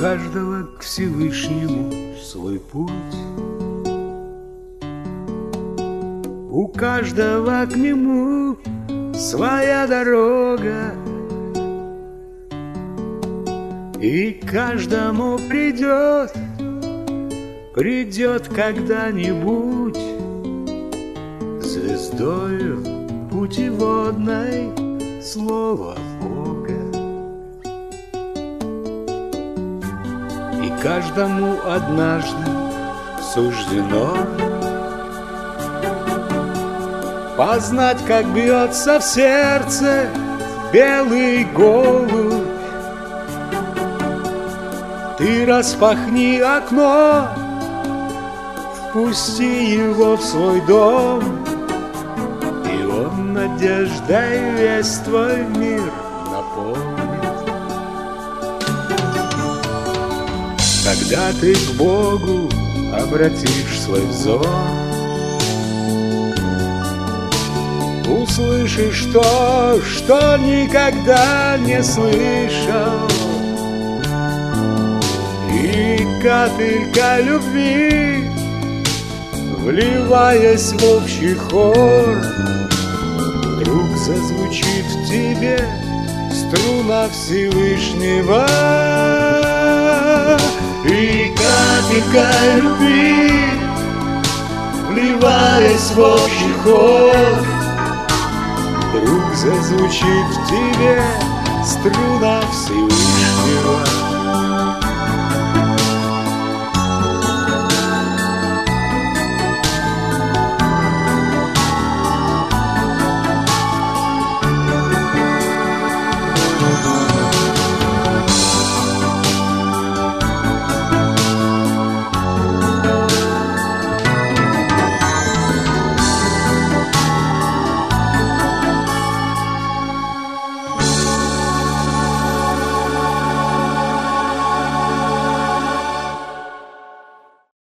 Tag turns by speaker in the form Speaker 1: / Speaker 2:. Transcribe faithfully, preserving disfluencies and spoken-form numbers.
Speaker 1: каждого к Всевышнему свой путь, у каждого к нему своя дорога, и каждому придет, придет когда-нибудь звездою путеводной слово Бога. И каждому однажды суждено познать, как бьется в сердце белый голубь. Ты распахни окно, впусти его в свой дом, и он надеждой весь твой мир наполнит. Когда ты к Богу обратишь свой взор, услышишь то, что никогда не слышал, и капелька любви, вливаясь в общий хор, вдруг зазвучит в тебе струна Всевышнего. И капелька любви, вливаясь в общий хор, вдруг зазвучит в тебе струна Всевышнего.